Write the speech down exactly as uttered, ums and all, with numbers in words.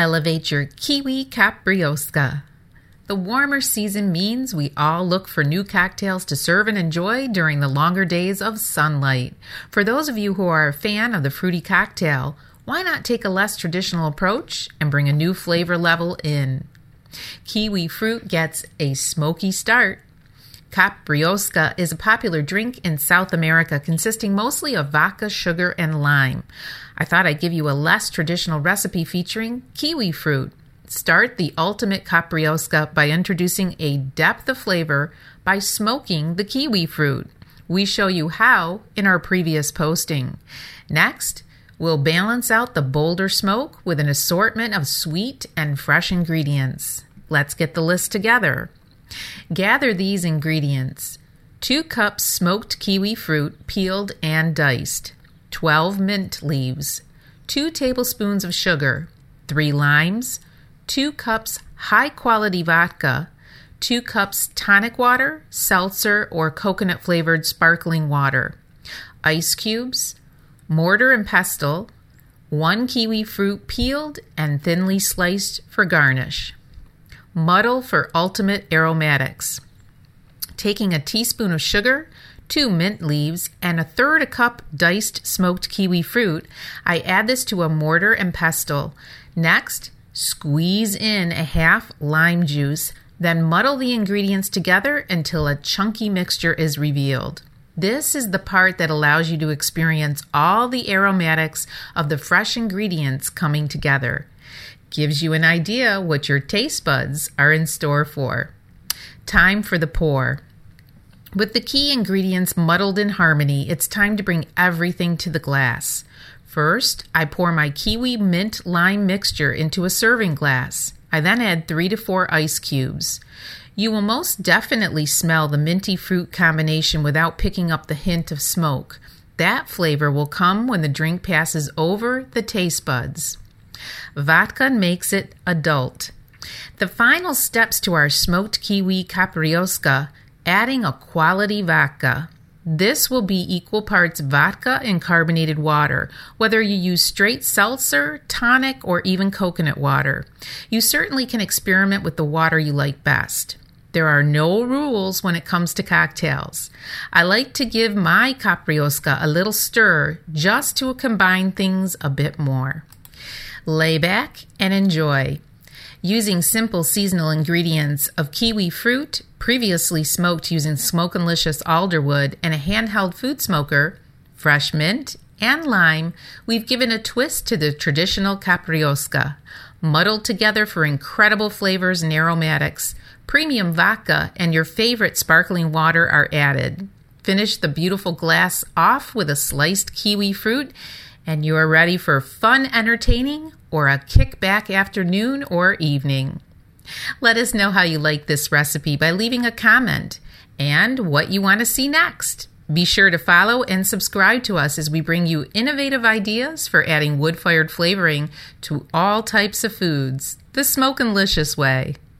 Elevate your Kiwi Caprioska. The warmer season means we all look for new cocktails to serve and enjoy during the longer days of sunlight. For those of you who are a fan of the fruity cocktail, why not take a less traditional approach and bring a new flavor level in? Kiwi fruit gets a smoky start. Caprioska is a popular drink in South America consisting mostly of vodka, sugar, and lime. I thought I'd give you a less traditional recipe featuring kiwi fruit. Start the ultimate Caprioska by introducing a depth of flavor by smoking the kiwi fruit. We show you how in our previous posting. Next, we'll balance out the bolder smoke with an assortment of sweet and fresh ingredients. Let's get the list together. Gather these ingredients: two cups smoked kiwi fruit, peeled and diced, twelve mint leaves, two tablespoons of sugar, three limes, two cups high-quality vodka, two cups tonic water, seltzer, or coconut-flavored sparkling water, ice cubes, mortar and pestle, one kiwi fruit peeled and thinly sliced for garnish. Muddle for ultimate aromatics. Taking a teaspoon of sugar, two mint leaves, and a third a cup diced smoked kiwi fruit, I add this to a mortar and pestle. Next, squeeze in a half lime juice, then muddle the ingredients together until a chunky mixture is revealed. This is the part that allows you to experience all the aromatics of the fresh ingredients coming together. Gives you an idea what your taste buds are in store for. Time for the pour. With the key ingredients muddled in harmony, it's time to bring everything to the glass. First, I pour my kiwi mint lime mixture into a serving glass. I then add three to four ice cubes. You will most definitely smell the minty fruit combination without picking up the hint of smoke. That flavor will come when the drink passes over the taste buds. Vodka makes it adult. The final steps to our smoked kiwi Caprioska, adding a quality vodka. This will be equal parts vodka and carbonated water, whether you use straight seltzer, tonic, or even coconut water. You certainly can experiment with the water you like best. There are no rules when it comes to cocktails. I like to give my Caprioska a little stir just to combine things a bit more. Lay back and enjoy. Using simple seasonal ingredients of kiwi fruit, previously smoked using Smokin' alderwood and a handheld food smoker, fresh mint, and lime, we've given a twist to the traditional Caprioska. Muddled together for incredible flavors and aromatics, premium vodka and your favorite sparkling water are added. Finish the beautiful glass off with a sliced kiwi fruit, and you are ready for fun entertaining or a kickback afternoon or evening. Let us know how you like this recipe by leaving a comment and what you want to see next. Be sure to follow and subscribe to us as we bring you innovative ideas for adding wood-fired flavoring to all types of foods, the Smokin' Licious way.